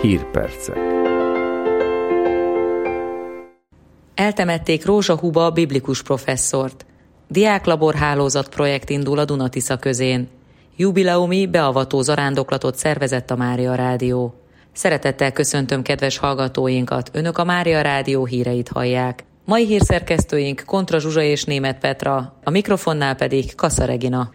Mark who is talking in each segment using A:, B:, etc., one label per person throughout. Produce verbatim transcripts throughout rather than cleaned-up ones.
A: Hírpercek.
B: Eltemették Rózsa Huba biblikus professzort. Diáklabor hálózat projekt indul a Duna-Tisza közén. Jubileumi beavató zarándoklatot szervezett a Mária Rádió. Szeretettel köszöntöm kedves hallgatóinkat, önök a Mária Rádió híreit hallják. Mai hírszerkesztőink Kontra Zsuzsa és Németh Petra, a mikrofonnál pedig Kassa Regina.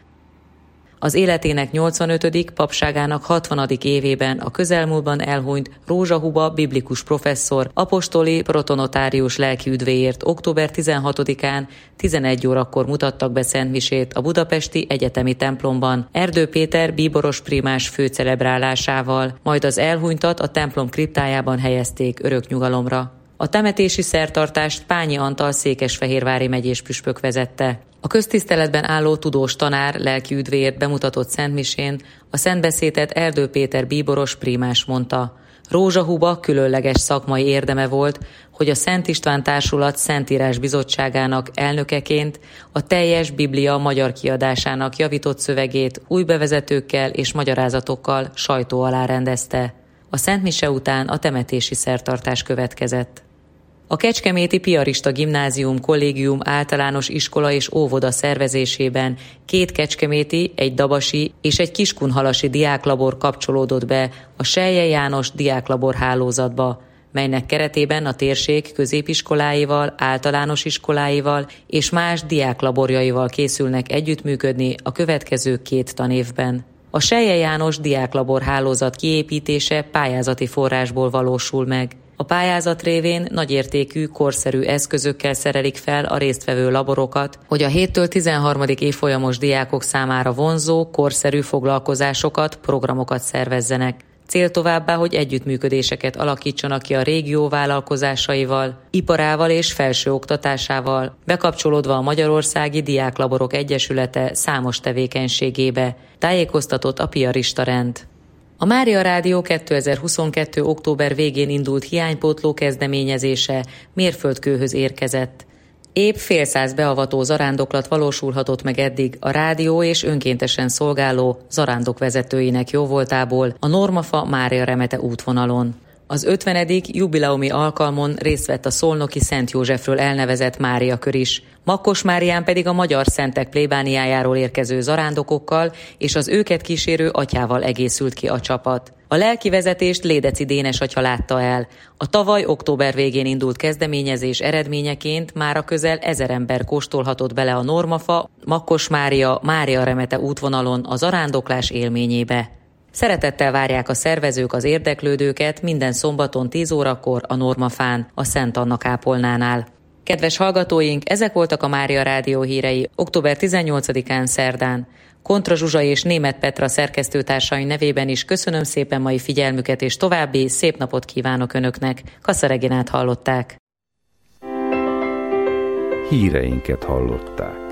B: Az életének nyolcvanötödik papságának hatvanadik évében a közelmúltban elhunyt Rózsa Huba biblikus professzor apostoli protonotárius lelkiüdvéért október tizenhatodikán tizenegy órakor mutattak be szentmisét a budapesti egyetemi templomban Erdő Péter bíboros primás főcelebrálásával, majd az elhunytat a templom kriptájában helyezték örök nyugalomra. A temetési szertartást Pányi Antal székesfehérvári megyés püspök vezette. A köztiszteletben álló tudós tanár lelkiüdvéért bemutatott szentmisén a szentbeszédet Erdő Péter bíboros prímás mondta. Rózsa Huba különleges szakmai érdeme volt, hogy a Szent István Társulat Szentírás Bizottságának elnökeként a teljes Biblia magyar kiadásának javított szövegét új bevezetőkkel és magyarázatokkal sajtó alá rendezte. A szentmise után a temetési szertartás következett. A Kecskeméti Piarista Gimnázium Kollégium általános iskola és óvoda szervezésében két kecskeméti, egy dabasi és egy kiskunhalasi diáklabor kapcsolódott be a Selye János diáklabor hálózatba, melynek keretében a térség középiskoláival, általános iskoláival és más diáklaborjaival készülnek együttműködni a következő két tanévben. A Selye János diáklabor hálózat kiépítése pályázati forrásból valósul meg. A pályázat révén nagyértékű, korszerű eszközökkel szerelik fel a résztvevő laborokat, hogy a héttől tizenharmadik évfolyamos diákok számára vonzó, korszerű foglalkozásokat, programokat szervezzenek. Cél továbbá, hogy együttműködéseket alakítsanak ki a régió vállalkozásaival, iparával és felsőoktatásával, bekapcsolódva a Magyarországi Diáklaborok Egyesülete számos tevékenységébe, tájékoztatott a Piarista Rend. A Mária Rádió kétezer-huszonkettő. október végén indult hiánypótló kezdeményezése mérföldkőhöz érkezett. Épp félszáz beavató zarándoklat valósulhatott meg eddig a rádió és önkéntesen szolgáló zarándok vezetőinek jóvoltából a Normafa Mária Remete útvonalon. Az ötvenedik jubileumi alkalmon részt vett a szolnoki Szent Józsefről elnevezett Mária kör is. Makkos Márián pedig a magyar szentek plébániájáról érkező zarándokokkal és az őket kísérő atyával egészült ki a csapat. A lelki vezetést Lédeci Dénes atya látta el. A tavaly október végén indult kezdeményezés eredményeként már a közel ezer ember kóstolhatott bele a Normafa, Makkos Mária, Mária Remete útvonalon a zarándoklás élményébe. Szeretettel várják a szervezők az érdeklődőket minden szombaton tíz órakor a Normafán, a Szent Anna kápolnánál. Kedves hallgatóink, ezek voltak a Mária Rádió hírei október tizennyolcadikán szerdán. Kontra Zsuzsa és Németh Petra szerkesztőtársaim nevében is köszönöm szépen mai figyelmüket, és további szép napot kívánok Önöknek. Kassa Reginát hallották.
A: Híreinket hallották.